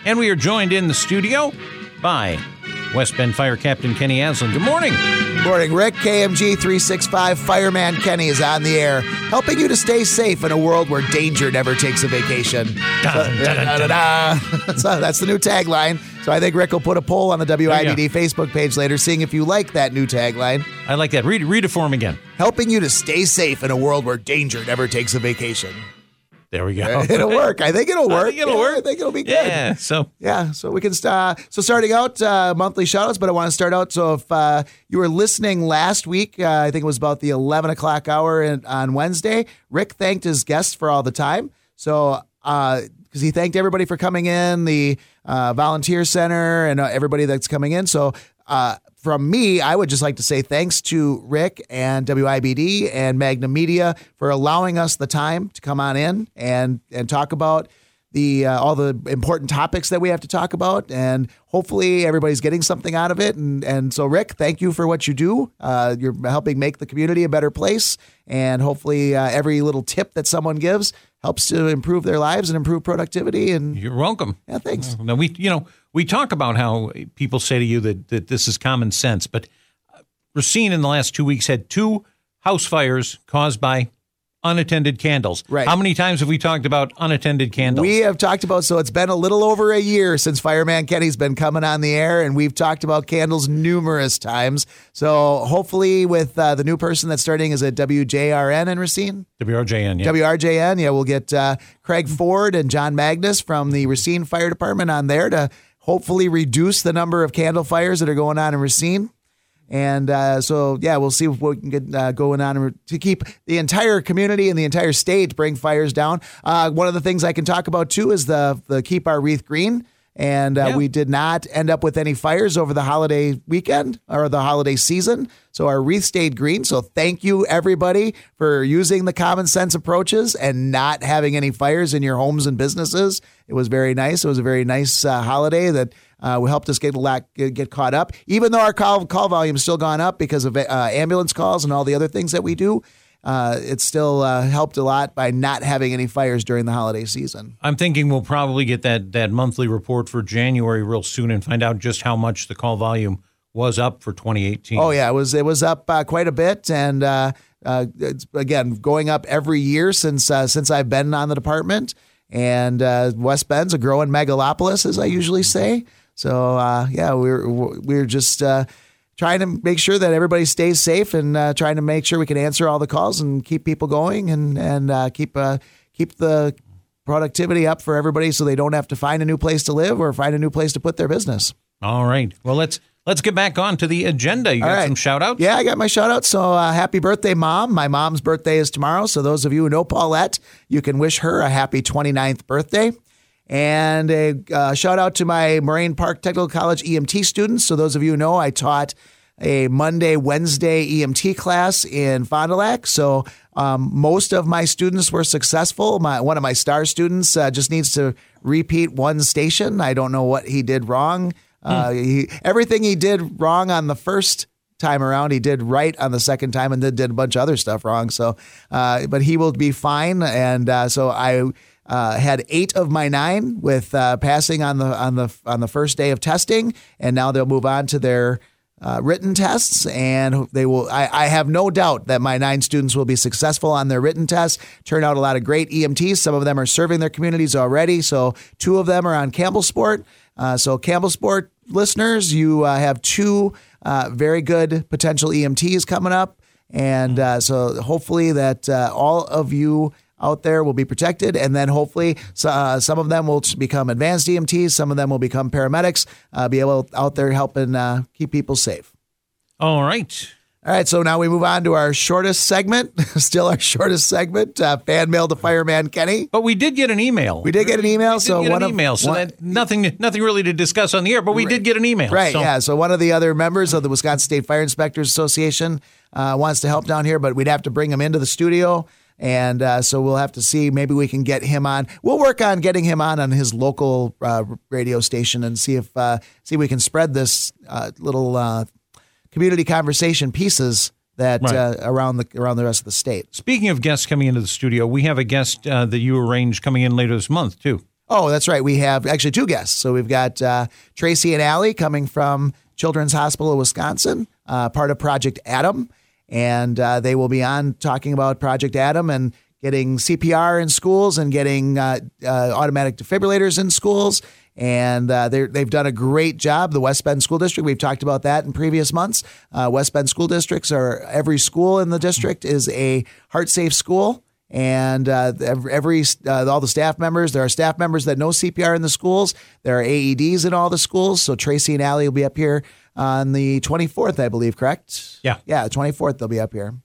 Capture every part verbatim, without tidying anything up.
And we are joined in the studio by West Bend Fire Captain Kenny Aslin. Good morning. Good morning, Rick. K M G three sixty-five Fireman Kenny is on the air, helping you to stay safe in a world where danger never takes a vacation. Dun, dun, dun, dun. So that's the new tagline. So I think Rick will put a poll on the W I B D Facebook page later, seeing if you like that new tagline. I like that. Read, read it for him again. Helping you to stay safe in a world where danger never takes a vacation. There we go. It'll work. I think it'll work. I think it'll yeah, work. I think it'll be good. Yeah. So yeah. So we can start. So starting out uh, monthly shoutouts, but I want to start out. So if uh, you were listening last week, uh, I think it was about the eleven o'clock hour in, on Wednesday. Rick thanked his guests for all the time. So because uh, he thanked everybody for coming in, the uh, volunteer center, and uh, everybody that's coming in. So. Uh, From me, I would just like to say thanks to Rick and W I B D and Magnum Media for allowing us the time to come on in and and talk about the uh, all the important topics that we have to talk about. And hopefully everybody's getting something out of it. And and so, Rick, thank you for what you do. Uh, you're helping make the community a better place. And hopefully uh, every little tip that someone gives helps to improve their lives and improve productivity. And you're welcome. Yeah, thanks. Now we, you know, we talk about how people say to you that, that this is common sense, but Racine in the last two weeks had two house fires caused by unattended candles. Right. How many times have we talked about unattended candles? We have talked about, so it's been a little over a year since Fireman Kenny's been coming on the air, and we've talked about candles numerous times. So hopefully with uh, the new person that's starting is at W J R N in Racine. W R J N, yeah. W R J N, yeah. We'll get uh, Craig Ford and John Magnus from the Racine Fire Department on there to hopefully reduce the number of candle fires that are going on in Racine. And uh, so, yeah, we'll see what we can get uh, going on to keep the entire community and the entire state bring fires down. Uh, one of the things I can talk about, too, is the, the Keep Our Wreath Green. And uh, yeah. we did not end up with any fires over the holiday weekend or the holiday season. So our wreath stayed green. So thank you, everybody, for using the common sense approaches and not having any fires in your homes and businesses. It was very nice. It was a very nice uh, holiday that uh, helped us get, get caught up. Even though our call, call volume has still gone up because of uh, ambulance calls and all the other things that we do, Uh, it still uh, helped a lot by not having any fires during the holiday season. I'm thinking we'll probably get that, that monthly report for January real soon and find out just how much the call volume was up for twenty eighteen. Oh, yeah, it was it was up uh, quite a bit. And uh, uh, it's, again, going up every year since uh, since I've been on the department. And uh, West Bend's a growing megalopolis, as I usually say. So, uh, yeah, we're, we're just... Uh, trying to make sure that everybody stays safe and uh, trying to make sure we can answer all the calls and keep people going and and uh, keep uh, keep the productivity up for everybody so they don't have to find a new place to live or find a new place to put their business. All right. Well, let's let's get back on to the agenda. You got right. some shout outs? Yeah, I got my shout outs. So uh, happy birthday, Mom. My mom's birthday is tomorrow. So those of you who know Paulette, you can wish her a happy twenty-ninth birthday. And a uh, shout out to my Moraine Park Technical College E M T students. So those of you who know, I taught a Monday, Wednesday E M T class in Fond du Lac. So um, most of my students were successful. My one of my star students uh, just needs to repeat one station. I don't know what he did wrong. Uh, hmm. he, everything he did wrong on the first time around, he did right on the second time, and then did a bunch of other stuff wrong. So, uh, but he will be fine. And uh, so I. Uh, had eight of my nine with uh, passing on the on the on the first day of testing, and now they'll move on to their uh, written tests, and they will. I, I have no doubt that my nine students will be successful on their written tests. Turn out a lot of great E M Ts. Some of them are serving their communities already. So two of them are on Campbell Sport. Uh, so Campbell Sport listeners, you uh, have two uh, very good potential E M Ts coming up, and uh, so hopefully that uh, all of you out there will be protected, and then hopefully uh, some of them will become advanced E M Ts, some of them will become paramedics, uh, be able out there helping uh, keep people safe. All right. All right, so now we move on to our shortest segment, still our shortest segment, uh, fan mail to Fireman Kenny. But we did get an email. We did get an email. We so did get one an of, email, so one, that nothing, nothing really to discuss on the air. But we right. did get an email, right? So. Yeah. So one of the other members of the Wisconsin State Fire Inspectors Association uh, wants to help down here, but we'd have to bring him into the studio. And uh, so we'll have to see. Maybe we can get him on. We'll work on getting him on on his local uh, radio station and see if uh, see if we can spread this uh, little uh, community conversation pieces that right. uh, around the around the rest of the state. Speaking of guests coming into the studio, we have a guest uh, that you arranged coming in later this month too. Oh, that's right. We have actually two guests. So we've got uh, Tracy and Allie coming from Children's Hospital of Wisconsin, uh, part of Project Adam. And uh, they will be on talking about Project Adam and getting C P R in schools and getting uh, uh, automatic defibrillators in schools. And uh, they've done a great job. The West Bend School District, we've talked about that in previous months. Uh, West Bend School Districts are, every school in the district is a heart-safe school. And uh, every uh, all the staff members, there are staff members that know C P R in the schools. There are A E Ds in all the schools. So Tracy and Allie will be up here on the twenty-fourth, I believe, correct? Yeah. Yeah, the twenty-fourth they'll be up here.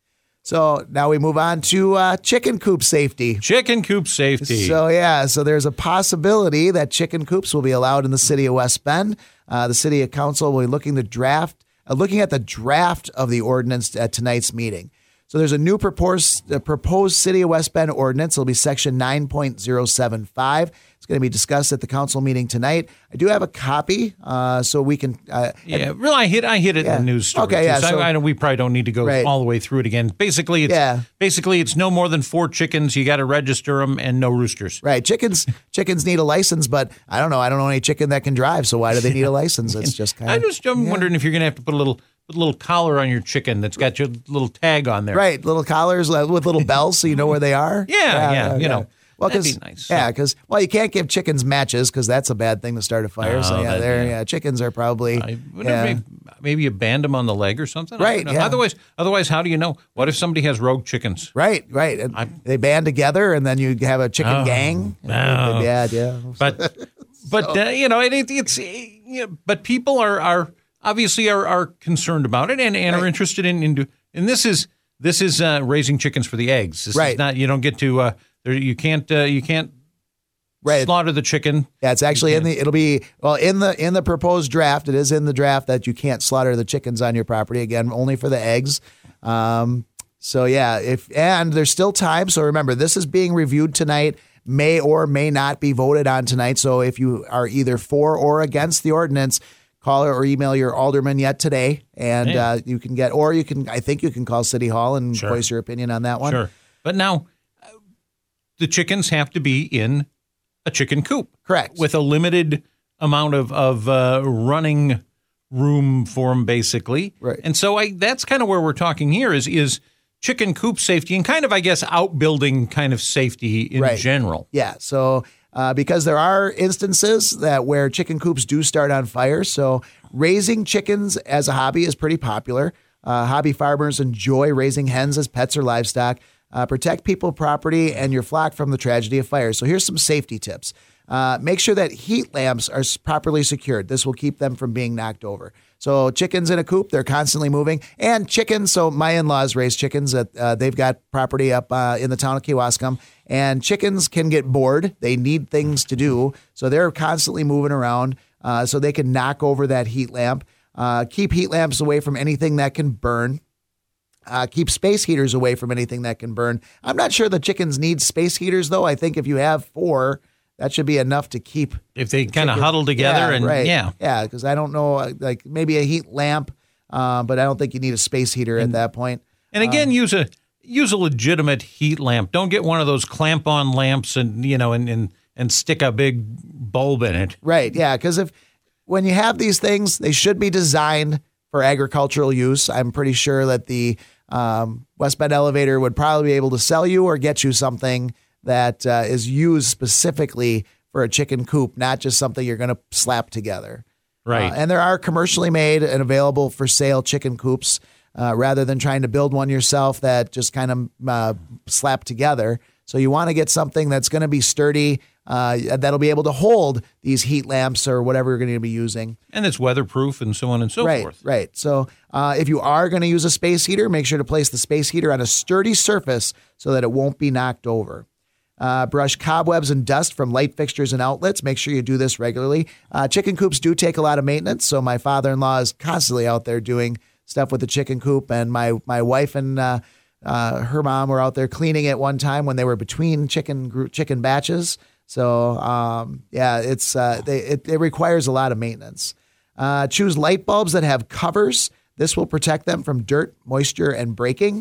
So now we move on to uh, chicken coop safety. Chicken coop safety. So, yeah, so there's a possibility that chicken coops will be allowed in the city of West Bend. Uh, the city council will be looking to draft, uh, looking at the draft of the ordinance at tonight's meeting. So there's a new proposed, uh, proposed City of West Bend ordinance. It'll be section nine point oh seven five. It's going to be discussed at the council meeting tonight. I do have a copy, uh, so we can. Uh, yeah, really, I hit I hit it yeah. in the news story. Okay, yeah. So so, I, I know we probably don't need to go right. all the way through it again. Basically, it's yeah. basically it's no more than four chickens. You got to register them, and no roosters. Right, chickens. Chickens need a license, but I don't know. I don't know any chicken that can drive. So why do they need a license? It's just kind of. I just I'm yeah. wondering if you're going to have to put a little. Put a little collar on your chicken that's got your little tag on there. Right, little collars uh, with little bells so you know where they are. Yeah, yeah, yeah you yeah. know. Well, that'd cause, be nice. Yeah, because, well, you can't give chickens matches because that's a bad thing to start a fire. Oh, so, yeah, that, they're, yeah. yeah, chickens are probably. I, yeah. maybe, maybe you band them on the leg or something. Right, yeah. Otherwise, otherwise, how do you know? What if somebody has rogue chickens? Right, right. And they band together and then you have a chicken oh, gang. No. Yeah, yeah. But, but so. uh, you know, it, it, it's, you know, but people are, are obviously are, are concerned about it and, and right. are interested in, in, and this is, this is uh, raising chickens for the eggs. This right. is not, you don't get to, uh, there, you can't, uh, you can't, Right. slaughter the chicken. Yeah, it's actually in the. It'll be well in the in the proposed draft. It is in the draft that you can't slaughter the chickens on your property again, only for the eggs. Um, so yeah, if and there's still time. So remember, this is being reviewed tonight. May or may not be voted on tonight. So if you are either for or against the ordinance, call or email your alderman yet today, and yeah. uh, you can get or you can. I think you can call City Hall and sure. voice your opinion on that one. Sure, but now uh, the chickens have to be in a chicken coop. Correct. With a limited amount of, of uh, running room for them, basically. Right. And so I that's kind of where we're talking here is is chicken coop safety and kind of, I guess, outbuilding kind of safety in right. general. Yeah. So uh, because there are instances that where chicken coops do start on fire. So raising chickens as a hobby is pretty popular. Uh, hobby farmers enjoy raising hens as pets or livestock. Uh, protect people, property, and your flock from the tragedy of fire. So here's some safety tips. Uh, make sure that heat lamps are properly secured. This will keep them from being knocked over. So chickens in a coop, they're constantly moving. And chickens, so my in-laws raise chickens. At, uh, they've got property up uh, in the town of Kewaskum. And chickens can get bored. They need things to do. So they're constantly moving around uh, so they can knock over that heat lamp. Uh, keep heat lamps away from anything that can burn. Uh, keep space heaters away from anything that can burn. I'm not sure the chickens need space heaters, though. I think if you have four, that should be enough to keep. If they kind of huddle together yeah, and right. yeah. Yeah, because I don't know, like maybe a heat lamp, uh, but I don't think you need a space heater and, at that point. And again, um, use a use a legitimate heat lamp. Don't get one of those clamp-on lamps and, you know, and, and, and stick a big bulb in it. Right, yeah, because if when you have these things, they should be designed for agricultural use. I'm pretty sure that the um, West Bend Elevator would probably be able to sell you or get you something that uh, is used specifically for a chicken coop, not just something you're going to slap together. Right. Uh, and there are commercially made and available for sale chicken coops uh, rather than trying to build one yourself that just kind of uh, slap together. So you want to get something that's going to be sturdy, uh, that'll be able to hold these heat lamps or whatever you're going to be using. And it's weatherproof and so on and so right, forth. Right. So uh, if you are going to use a space heater, make sure to place the space heater on a sturdy surface so that it won't be knocked over. Uh, brush cobwebs and dust from light fixtures and outlets. Make sure you do this regularly. Uh, chicken coops do take a lot of maintenance, so my father-in-law is constantly out there doing stuff with the chicken coop, and my my wife and uh, uh, her mom were out there cleaning it one time when they were between chicken chicken batches. So um, yeah, it's uh, they, it, it requires a lot of maintenance. Uh, choose light bulbs that have covers. This will protect them from dirt, moisture, and breaking.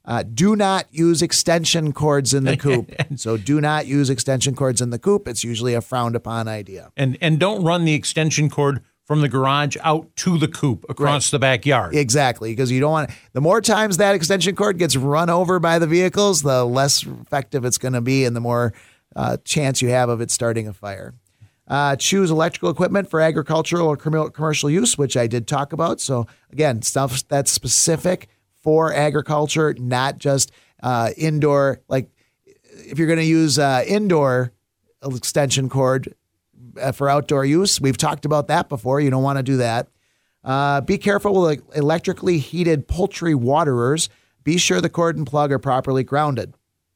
Uh, do not use extension cords in the coop. So do not use extension cords in the coop. It's usually a frowned upon idea. And and don't run the extension cord from the garage out to the coop across right. the backyard. Exactly, because you don't want the more times that extension cord gets run over by the vehicles, the less effective it's going to be and the more uh, chance you have of it starting a fire. Uh, choose electrical equipment for agricultural or com- commercial use, which I did talk about. So again, stuff that's specific for agriculture, not just uh, indoor. Like if you're going to use uh, indoor extension cord uh, for outdoor use, we've talked about that before. You don't want to do that. Uh, be careful with electrically heated poultry waterers. Be sure the cord and plug are properly grounded.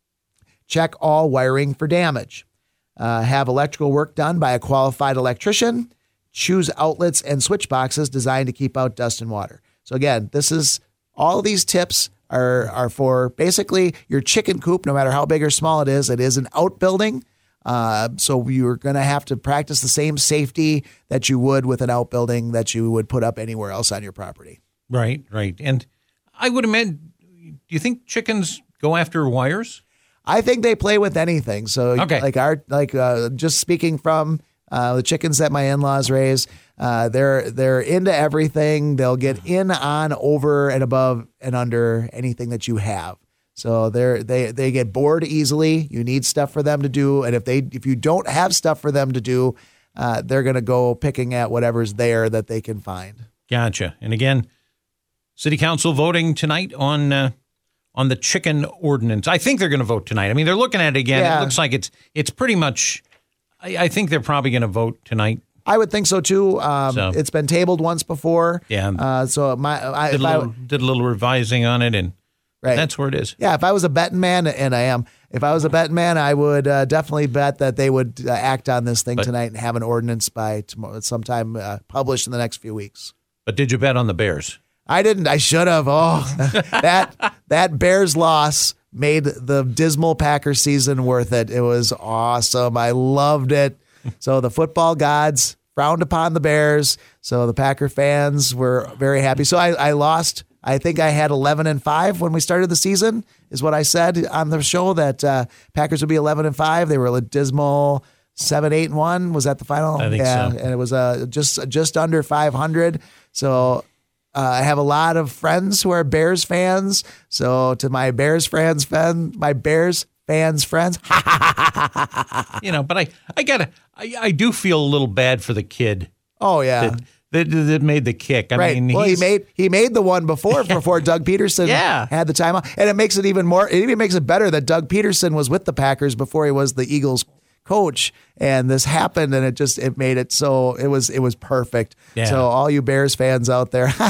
Check all wiring for damage. Uh, have electrical work done by a qualified electrician. Choose outlets and switch boxes designed to keep out dust and water. So again, this is all of these tips are are for basically your chicken coop, no matter how big or small it is. It is an outbuilding. Uh, so you're going to have to practice the same safety that you would with an outbuilding that you would put up anywhere else on your property. Right, right. And I would imagine, do you think chickens go after wires? I think they play with anything. So okay. like our, like uh, just speaking from uh, the chickens that my in-laws raise, uh, they're they're into everything. They'll get in, on, over, and above and under anything that you have. So they're they they get bored easily. You need stuff for them to do, and if they if you don't have stuff for them to do, uh, they're going to go picking at whatever's there that they can find. Gotcha. And again, City Council voting tonight on uh, on the chicken ordinance. I think they're going to vote tonight. I mean, they're looking at it again. Yeah. It looks like it's it's pretty much. I, I think they're probably going to vote tonight. I would think so too. Um, so, it's been tabled once before. Yeah. Uh, so my I, did, a little, I, did a little revising on it, and right. that's where it is. Yeah. If I was a betting man, and I am, if I was a betting man, I would uh, definitely bet that they would uh, act on this thing but, tonight and have an ordinance by tomorrow, sometime uh, published in the next few weeks. But did you bet on the Bears? I didn't. I should have. Oh, that that Bears loss made the dismal Packers season worth it. It was awesome. I loved it. So the football gods frowned upon the Bears. So the Packer fans were very happy. So I, I lost. I think I had eleven and five when we started the season, is what I said on the show, that uh, Packers would be eleven and five. They were a dismal seven, eight and one. Was that the final? I think yeah, so. And it was uh, just just under five hundred. So uh, I have a lot of friends who are Bears fans. So to my Bears fans, fan, my Bears fans, friends, you know, but I, I gotta, I, I do feel a little bad for the kid. Oh yeah, that, that, that made the kick. I right. mean, well, he made he made the one before before Doug Peterson yeah. had the timeout, and it makes it even more. It even makes it better that Doug Peterson was with the Packers before he was the Eagles coach, and this happened, and it just it made it so it was it was perfect. Yeah. So all you Bears fans out there, so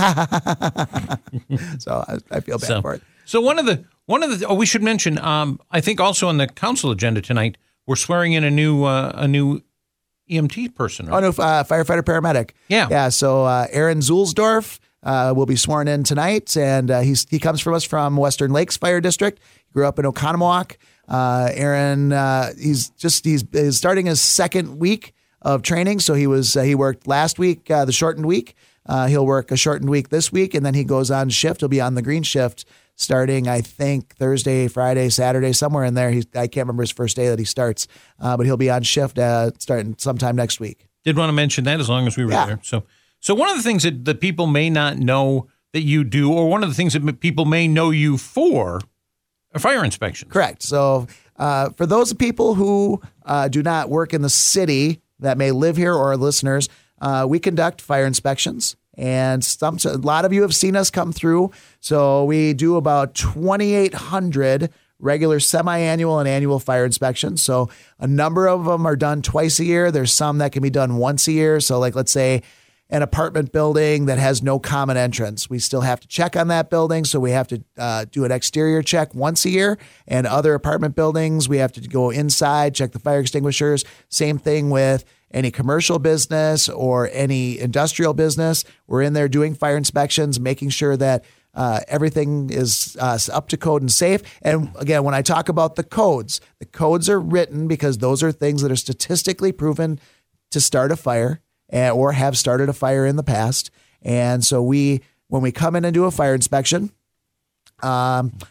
I, I feel bad so, for it. So one of the one of the oh we should mention um, I think also on the council agenda tonight we're swearing in a new uh, a new E M T person. Right? Oh no, uh, firefighter paramedic. Yeah, yeah. So uh, Aaron Zulsdorf uh, will be sworn in tonight, and uh, he's he comes from us from Western Lakes Fire District. He grew up in Oconomowoc. Uh, Aaron, uh, he's just he's, he's starting his second week of training. So he was uh, he worked last week, uh, the shortened week. Uh, he'll work a shortened week this week, and then he goes on shift. He'll be on the green shift starting, I think, Thursday, Friday, Saturday, somewhere in there. He's, I can't remember his first day that he starts, uh, but he'll be on shift uh, starting sometime next week. Did want to mention that as long as we were yeah. there. So, so one of the things that, that people may not know that you do, or one of the things that people may know you for, are fire inspections. Correct. So uh, for those people who uh, do not work in the city that may live here or are listeners, uh, we conduct fire inspections. And some, a lot of you have seen us come through. So we do about twenty-eight hundred regular semi-annual and annual fire inspections. So a number of them are done twice a year. There's some that can be done once a year. So like, let's say an apartment building that has no common entrance. We still have to check on that building. So we have to uh, do an exterior check once a year. And other apartment buildings, we have to go inside, check the fire extinguishers. Same thing with any commercial business or any industrial business. We're in there doing fire inspections, making sure that uh, everything is uh, up to code and safe. And again, when I talk about the codes, the codes are written because those are things that are statistically proven to start a fire or have started a fire in the past. And so we, when we come in and do a fire inspection, um,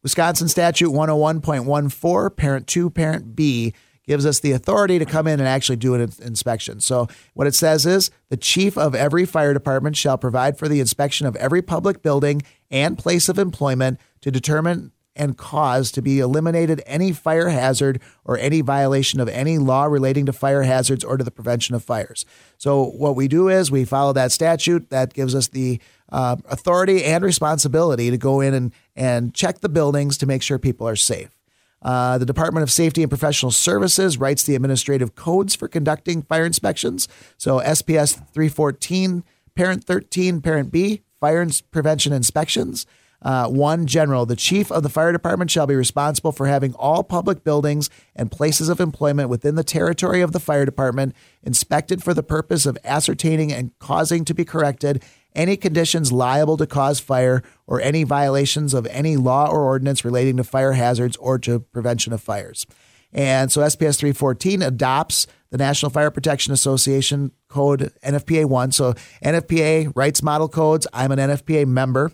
Wisconsin Statute one oh one point one four, Parent two, Parent B, gives us the authority to come in and actually do an inspection. So what it says is the chief of every fire department shall provide for the inspection of every public building and place of employment to determine and cause to be eliminated any fire hazard or any violation of any law relating to fire hazards or to the prevention of fires. So what we do is we follow that statute. That gives us the uh, authority and responsibility to go in and, and check the buildings to make sure people are safe. Uh, the Department of Safety and Professional Services writes the administrative codes for conducting fire inspections. So S P S three fourteen, Parent thirteen, Parent B, fire prevention inspections. Uh, one, general, the chief of the fire department shall be responsible for having all public buildings and places of employment within the territory of the fire department inspected for the purpose of ascertaining and causing to be corrected any conditions liable to cause fire or any violations of any law or ordinance relating to fire hazards or to prevention of fires. And so S P S three fourteen adopts the National Fire Protection Association Code N F P A one. So N F P A writes model codes. I'm an N F P A member.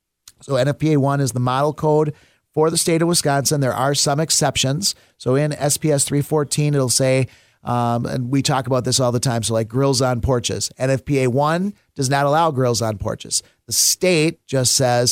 So N F P A one is the model code for the state of Wisconsin. There are some exceptions. So in S P S three fourteen, it'll say, um, and we talk about this all the time, so like grills on porches. N F P A one does not allow grills on porches. The state just says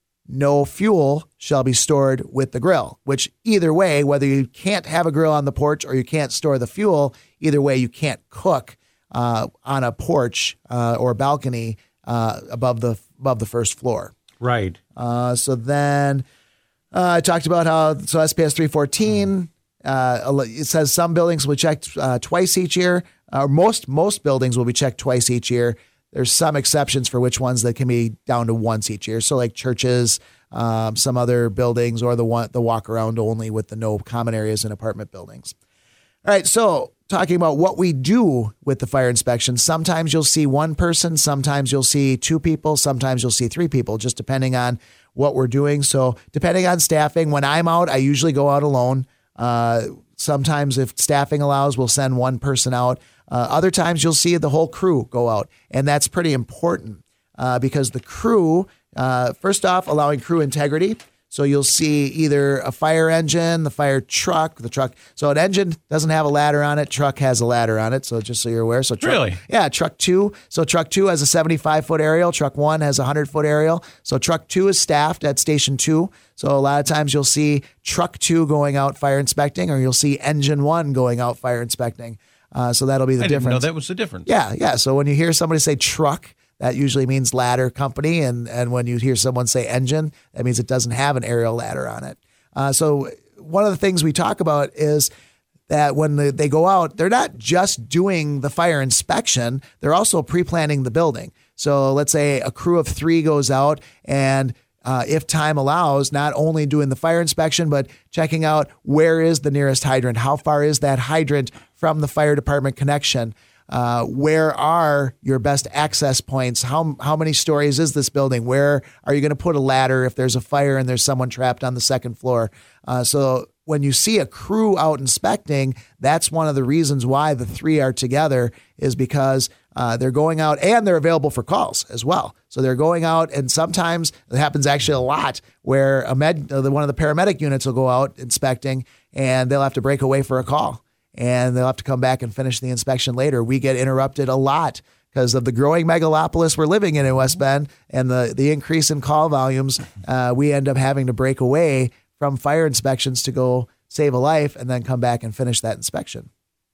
no fuel shall be stored with the grill, which either way, whether you can't have a grill on the porch or you can't store the fuel, either way, you can't cook uh, on a porch uh, or balcony uh, above the above the first floor. Right. Uh, so then uh, I talked about how, so S P S three fourteen, uh, it says some buildings will be checked uh, twice each year. Uh, most most buildings will be checked twice each year. There's some exceptions for which ones that can be down to once each year. So like churches, um, some other buildings, or the one the walk around only with the no common areas in apartment buildings. All right, so talking about what we do with the fire inspection, sometimes you'll see one person, sometimes you'll see two people, sometimes you'll see three people, just depending on what we're doing. So depending on staffing, when I'm out, I usually go out alone. Uh, sometimes if staffing allows, we'll send one person out. Uh, other times you'll see the whole crew go out, and that's pretty important uh, because the crew, uh, first off, allowing crew integrity. So you'll see either a fire engine, the fire truck, the truck. So an engine doesn't have a ladder on it. Truck has a ladder on it. So just so you're aware. So truck, really? Yeah, truck two. So truck two has a seventy-five foot aerial. Truck one has a one hundred foot aerial. So truck two is staffed at station two. So a lot of times you'll see truck two going out fire inspecting, or you'll see engine one going out fire inspecting. Uh, so that'll be the I difference. didn't know that was the difference. Yeah, yeah. So when you hear somebody say truck, that usually means ladder company. And, and when you hear someone say engine, that means it doesn't have an aerial ladder on it. Uh, so one of the things we talk about is that when the, they go out, they're not just doing the fire inspection, they're also pre-planning the building. So let's say a crew of three goes out and Uh, if time allows, not only doing the fire inspection, but checking out where is the nearest hydrant? How far is that hydrant from the fire department connection? Uh, where are your best access points? How how many stories is this building? Where are you going to put a ladder if there's a fire and there's someone trapped on the second floor? Uh, so when you see a crew out inspecting, that's one of the reasons why the three are together, is because uh, they're going out and they're available for calls as well. So they're going out, and sometimes it happens actually a lot where a med, uh, one of the paramedic units will go out inspecting and they'll have to break away for a call, and they'll have to come back and finish the inspection later. We get interrupted a lot because of the growing megalopolis we're living in in West Bend and the, the increase in call volumes. Uh, we end up having to break away from fire inspections to go save a life and then come back and finish that inspection.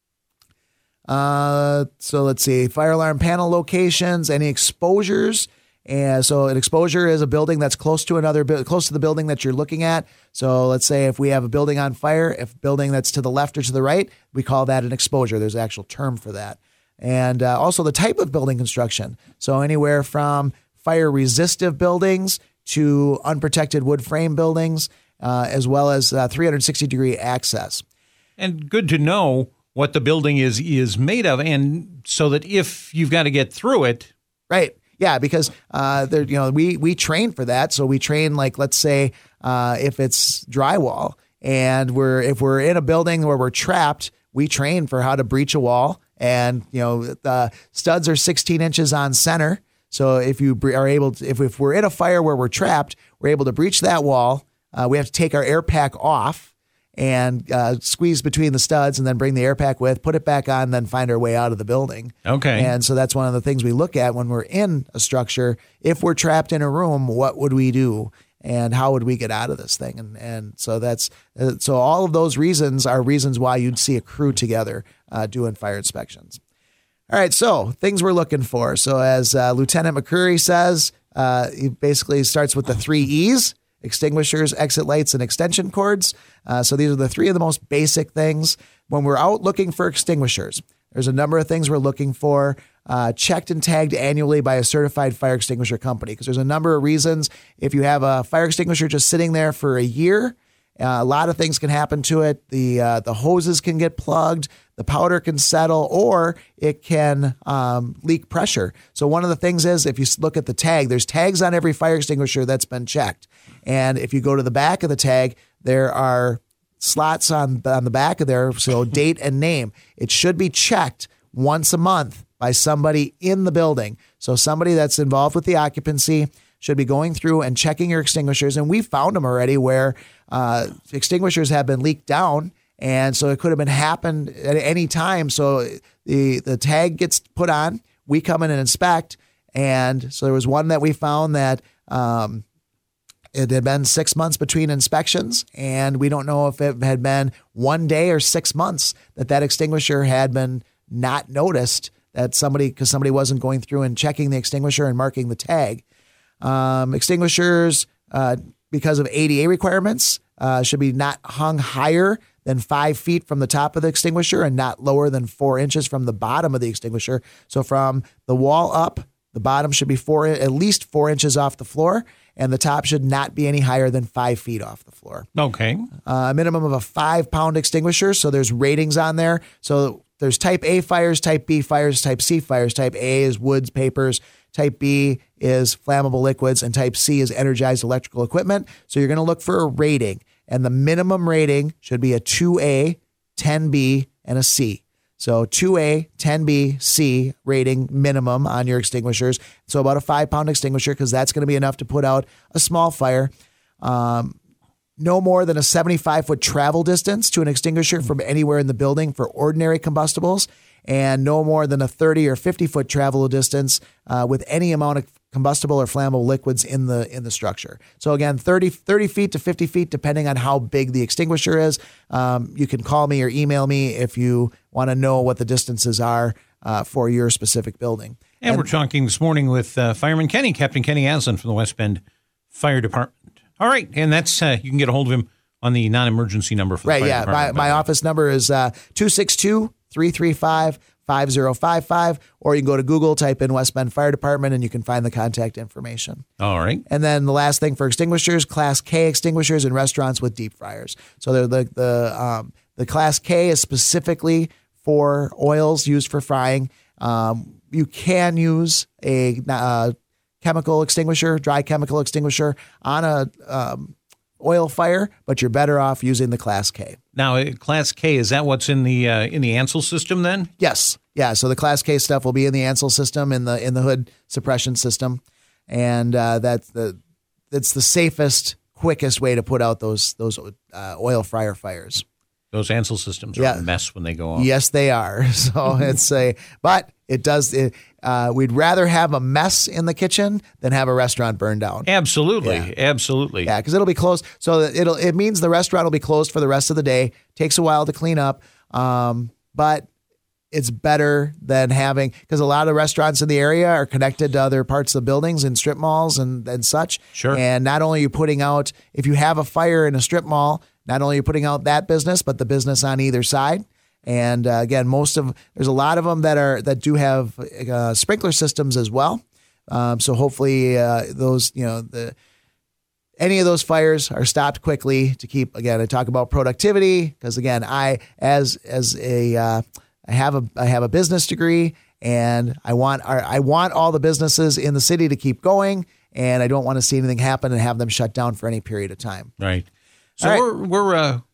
Uh, so let's see, fire alarm panel locations, any exposures. And so an exposure is a building that's close to another, close to the building that you're looking at. So let's say if we have a building on fire, if building that's to the left or to the right, we call that an exposure. There's an actual term for that. And uh, also the type of building construction. So anywhere from fire resistive buildings to unprotected wood frame buildings, uh, as well as uh, three hundred sixty degree access. And good to know what the building is is made of, and so that if you've got to get through it. Right. Yeah, because uh, there, you know, we we train for that. So we train, like, let's say uh, if it's drywall, and we're if we're in a building where we're trapped, we train for how to breach a wall. And you know, the studs are sixteen inches on center. So if you are able to, if if we're in a fire where we're trapped, we're able to breach that wall uh, we have to take our air pack off and uh, squeeze between the studs and then bring the air pack with, put it back on, then find our way out of the building. Okay. And so that's one of the things we look at when we're in a structure. If we're trapped in a room, what would we do? And how would we get out of this thing? And and so that's uh, so all of those reasons are reasons why you'd see a crew together uh, doing fire inspections. All right, so things we're looking for. So as uh, Lieutenant McCreary says, uh, he basically starts with the three E's: extinguishers, exit lights, and extension cords. Uh, so these are the three of the most basic things. When we're out looking for extinguishers, there's a number of things we're looking for, uh, checked and tagged annually by a certified fire extinguisher company, because there's a number of reasons. If you have a fire extinguisher just sitting there for a year, uh, a lot of things can happen to it. The uh, the hoses can get plugged, the powder can settle, or it can um, leak pressure. So one of the things is, if you look at the tag, there's tags on every fire extinguisher that's been checked. And if you go to the back of the tag, there are slots on, on the back of there, so date and name. It should be checked once a month by somebody in the building. So somebody that's involved with the occupancy should be going through and checking your extinguishers. And we've found them already where uh, extinguishers have been leaked down. And so it could have been happened at any time. So the, the tag gets put on, we come in and inspect. And so there was one that we found that um, it had been six months between inspections, and we don't know if it had been one day or six months that that extinguisher had been not noticed, that somebody, because somebody wasn't going through and checking the extinguisher and marking the tag. Um, extinguishers, uh, because of A D A requirements, uh, should be not hung higher than five feet from the top of the extinguisher and not lower than four inches from the bottom of the extinguisher. So from the wall up, the bottom should be four, at least four inches off the floor, and the top should not be any higher than five feet off the floor. Okay. Uh, a minimum of a five-pound extinguisher, so there's ratings on there. So there's type A fires, type B fires, type C fires. Type A is woods, papers. Type B is flammable liquids, and type C is energized electrical equipment. So you're going to look for a rating, and the minimum rating should be a two A, ten B, and a C. So two A, ten B, C rating minimum on your extinguishers. So about a five-pound extinguisher, because that's going to be enough to put out a small fire. Um, no more than a seventy-five foot travel distance to an extinguisher from anywhere in the building for ordinary combustibles, and no more than a thirty or fifty foot travel distance uh, with any amount of combustible or flammable liquids in the in the structure. So again, thirty, thirty feet to fifty feet, depending on how big the extinguisher is. Um, you can call me or email me if you want to know what the distances are uh, for your specific building. And, and we're talking this morning with uh, Fireman Kenny, Captain Kenny Aslan from the West Bend Fire Department. All right, and that's uh, you can get a hold of him on the non-emergency number for the right, fire yeah. department. My, my office number is uh, two six two, three three five, five zero five five, or you can go to Google, type in West Bend Fire Department, and you can find the contact information. All right. And then the last thing for extinguishers, Class K extinguishers in restaurants with deep fryers. So they're the the um, the Class K is specifically for oils used for frying. Um, you can use a uh, chemical extinguisher, dry chemical extinguisher on a um, oil fire, but you're better off using the Class K. Now, uh, Class K, is that what's in the uh, in the Ansel system then? Yes. Yeah. So the Class K stuff will be in the Ansel system, in the in the hood suppression system, and uh, that's the that's the safest, quickest way to put out those those uh, oil fryer fires. Those Ansel systems are yeah. a mess when they go off. Yes, they are. So it's a, but it does. It, uh, we'd rather have a mess in the kitchen than have a restaurant burned down. Absolutely, yeah. absolutely. Yeah, because it'll be closed. So that it'll it means the restaurant will be closed for the rest of the day. Takes a while to clean up, um, but it's better than having, because a lot of restaurants in the area are connected to other parts of the buildings and strip malls and and such. Sure. And not only are you putting out, if you have a fire in a strip mall, not only are you putting out that business, but the business on either side. And uh, again, most of there's a lot of them that are that do have uh, sprinkler systems as well. Um, so hopefully uh, those you know the any of those fires are stopped quickly to keep. Again, I talk about productivity because again, I as as a uh, I have a I have a business degree, and I want our, I want all the businesses in the city to keep going, and I don't want to see anything happen and have them shut down for any period of time. Right. So right. we're we're uh,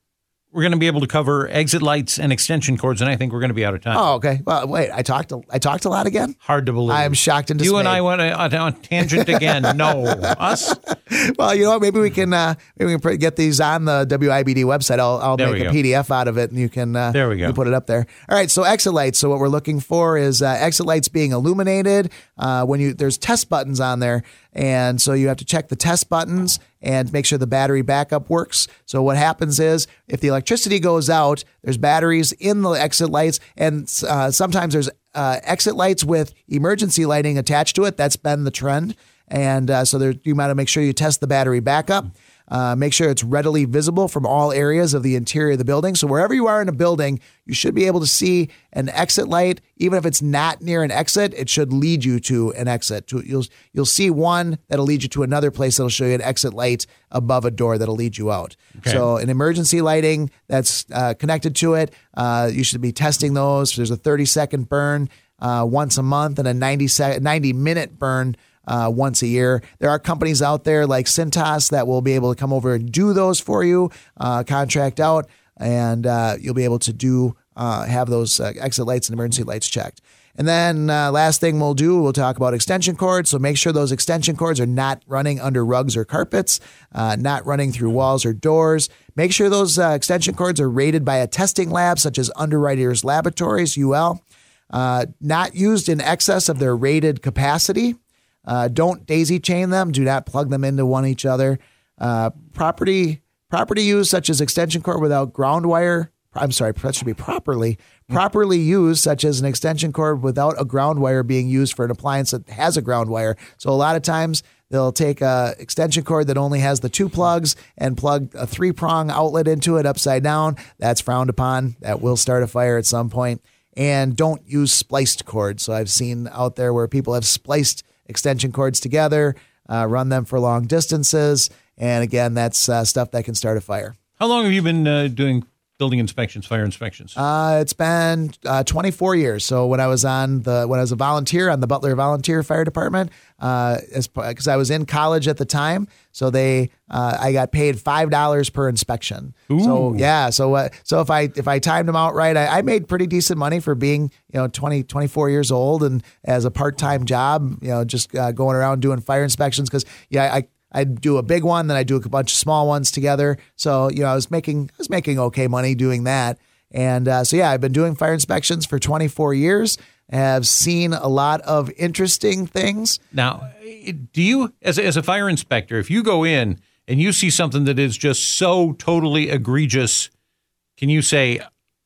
we're going to be able to cover exit lights and extension cords, and I think we're going to be out of time. Oh, okay. Well, wait, I talked a, I talked a lot again? Hard to believe. I'm shocked and dismayed. You and I went on a tangent again. No. Us? Well, you know what? Maybe we can uh, maybe we can get these on the W I B D website. I'll, I'll make a go. P D F out of it, and you can uh, there we go. You put it up there. All right, so exit lights. So what we're looking for is uh, exit lights being illuminated. Uh, when you There's test buttons on there, and so you have to check the test buttons and make sure the battery backup works. So what happens is if the electricity goes out, there's batteries in the exit lights, and uh, sometimes there's uh, exit lights with emergency lighting attached to it. That's been the trend. And uh, so there, you might make sure you test the battery backup. Uh, make sure it's readily visible from all areas of the interior of the building. So wherever you are in a building, you should be able to see an exit light. Even if it's not near an exit, it should lead you to an exit. To, you'll you'll see one that'll lead you to another place that'll show you an exit light above a door that'll lead you out. Okay. So an emergency lighting that's uh, connected to it, uh, you should be testing those. There's a thirty second burn uh, once a month and a ninety, sec- ninety minute burn Uh, once a year. There are companies out there like Cintas that will be able to come over and do those for you, uh, contract out, and uh, you'll be able to do uh, have those uh, exit lights and emergency lights checked. And then uh, last thing we'll do, we'll talk about extension cords. So make sure those extension cords are not running under rugs or carpets, uh, not running through walls or doors. Make sure those uh, extension cords are rated by a testing lab such as Underwriters Laboratories, U L, uh, not used in excess of their rated capacity. Uh, don't daisy chain them. Do not plug them into one each other. Uh, property property use such as extension cord without ground wire. I'm sorry, that should be properly. Properly used such as an extension cord without a ground wire being used for an appliance that has a ground wire. So a lot of times they'll take a extension cord that only has the two plugs and plug a three prong outlet into it upside down. That's frowned upon. That will start a fire at some point. And don't use spliced cords. So I've seen out there where people have spliced extension cords together, uh, run them for long distances. And again, that's uh, stuff that can start a fire. How long have you been uh, doing building inspections, fire inspections? Uh, it's been uh, twenty-four years. So when I was on the, when I was a volunteer on the Butler Volunteer Fire Department, uh, because I was in college at the time, so they, uh, I got paid five dollars per inspection. Ooh. So yeah, so uh, so if I if I timed them out right, I, I made pretty decent money for being you know twenty, twenty-four years old and as a part time job, you know, just uh, going around doing fire inspections because yeah, I. I'd do a big one, then I'd do a bunch of small ones together. So, you know, I was making I was making okay money doing that. And uh, so, yeah, I've been doing fire inspections for twenty-four years. Have seen a lot of interesting things. Now, do you, as a, as a fire inspector, if you go in and you see something that is just so totally egregious, can you say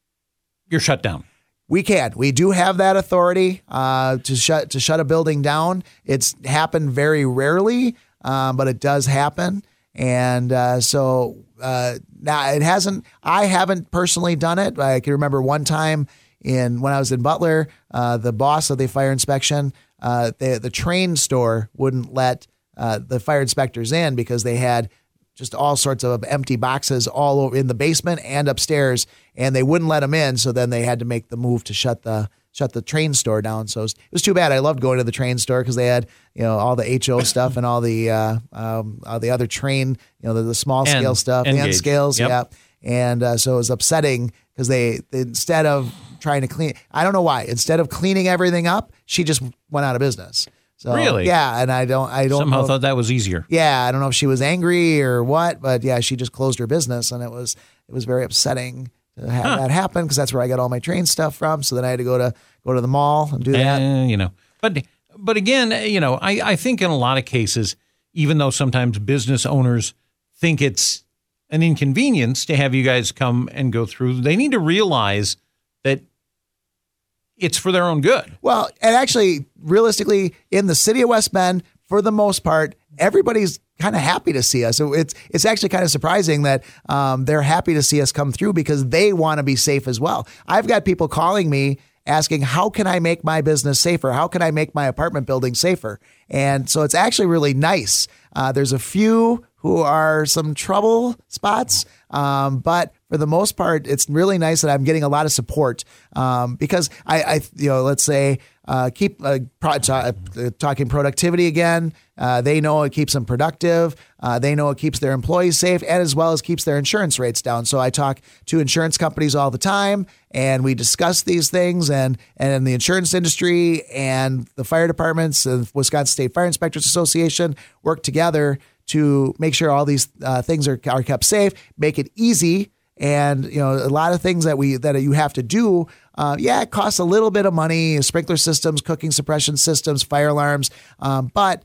you're shut down? We can. We do have that authority uh, to shut to shut a building down. It's happened very rarely. Um, but it does happen. And uh, so uh, now it hasn't, I haven't personally done it. I can remember one time in when I was in Butler, uh, the boss of the fire inspection, uh, the, the train store wouldn't let uh, the fire inspectors in because they had just all sorts of empty boxes all over in the basement and upstairs, and they wouldn't let them in. So then they had to make the move to shut the shut the train store down. So it was, it was too bad. I loved going to the train store because they had, you know, all the H O stuff and all the uh, um, all the other train, you know, the, the small scale and, stuff, and the end scales. Yep. Yeah. And uh, so it was upsetting because they, they, instead of trying to clean, I don't know why, instead of cleaning everything up, she just went out of business. So, really? Yeah. And I don't, I don't somehow know, thought that was easier. Yeah. I don't know if she was angry or what, but yeah, she just closed her business and it was, it was very upsetting to have huh. that happen because that's where I got all my train stuff from. So then I had to go to, go to the mall and do that. Uh, you know, but, but again, you know, I, I think in a lot of cases, even though sometimes business owners think it's an inconvenience to have you guys come and go through, they need to realize that it's for their own good. Well, and actually, realistically, in the city of West Bend, for the most part, everybody's kind of happy to see us. So it's it's actually kind of surprising that um, they're happy to see us come through because they want to be safe as well. I've got people calling me asking, how can I make my business safer? How can I make my apartment building safer? And so it's actually really nice. Uh, there's a few who are some trouble spots, um, but for the most part, it's really nice that I'm getting a lot of support um, because I, I, you know, let's say uh, keep uh, pro- uh, talking productivity again. Uh, they know it keeps them productive. Uh, they know it keeps their employees safe, and as well as keeps their insurance rates down. So I talk to insurance companies all the time, and we discuss these things. And and the insurance industry and the fire departments and Wisconsin State Fire Inspectors Association work together to make sure all these uh, things are are kept safe, make it easy. And, you know, a lot of things that we that you have to do, uh, yeah, it costs a little bit of money, sprinkler systems, cooking suppression systems, fire alarms. Um, but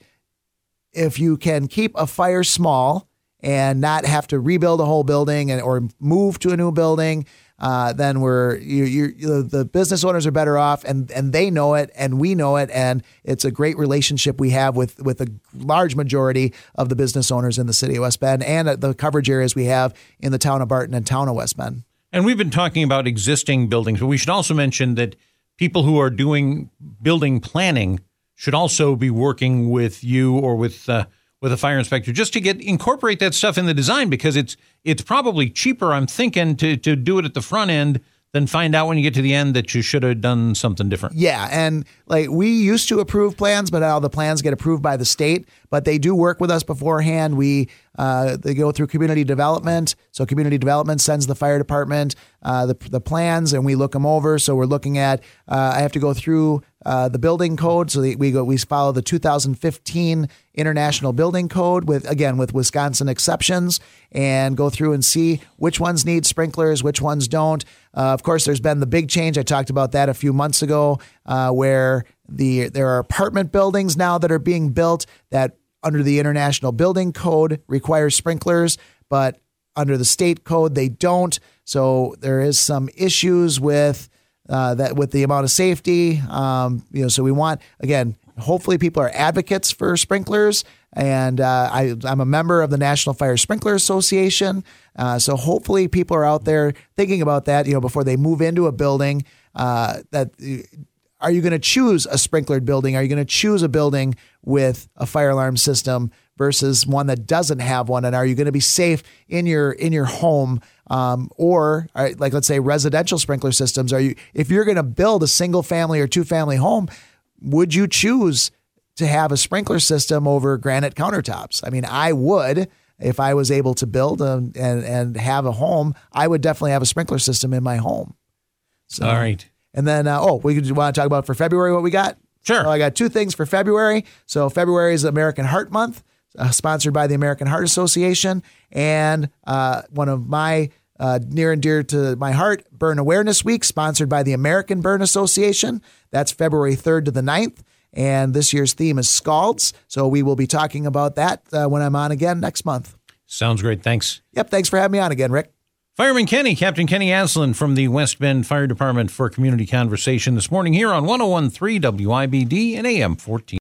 if you can keep a fire small and not have to rebuild a whole building and or move to a new building, uh, then we're you, you, the business owners are better off, and and they know it, and we know it, and it's a great relationship we have with with a large majority of the business owners in the city of West Bend and the coverage areas we have in the town of Barton and town of West Bend. And we've been talking about existing buildings, but we should also mention that people who are doing building planning should also be working with you or with uh, with a fire inspector just to get incorporate that stuff in the design, because it's it's probably cheaper, I'm thinking, to to do it at the front end than find out when you get to the end that you should have done something different. Yeah, and like we used to approve plans, but now the plans get approved by the state. But they do work with us beforehand. We uh, they go through community development. So community development sends the fire department uh, the the plans, and we look them over. So we're looking at. Uh, I have to go through uh, the building code. So we go we follow the two thousand fifteen International Building Code with again with Wisconsin exceptions, and go through and see which ones need sprinklers, which ones don't. Uh, of course, there's been the big change. I talked about that a few months ago, uh, where the there are apartment buildings now that are being built that under the International Building Code require sprinklers, but under the state code they don't. So there is some issues with uh, that with the amount of safety. Um, you know, so we want again. Hopefully, people are advocates for sprinklers, and uh, I, I'm a member of the National Fire Sprinkler Association. Uh, so hopefully, people are out there thinking about that. You know, before they move into a building, uh, that are you going to choose a sprinklered building? Are you going to choose a building with a fire alarm system versus one that doesn't have one? And are you going to be safe in your in your home? Um, or like let's say residential sprinkler systems. Are you if you're going to build a single family or two family home? Would you choose to have a sprinkler system over granite countertops? I mean, I would if I was able to build a, and and have a home. I would definitely have a sprinkler system in my home. So, all right. And then, uh, oh, we want to talk about for February what we got? Sure. So I got two things for February. So February is American Heart Month, uh, sponsored by the American Heart Association, and uh, one of my Uh, near and dear to my heart, Burn Awareness Week, sponsored by the American Burn Association. That's February third to the ninth. And this year's theme is Scalds. So we will be talking about that uh, when I'm on again next month. Sounds great. Thanks. Yep. Thanks for having me on again, Rick. Fireman Kenny, Captain Kenny Aslan from the West Bend Fire Department for Community Conversation this morning here on one oh one point three W I B D and A M fourteen.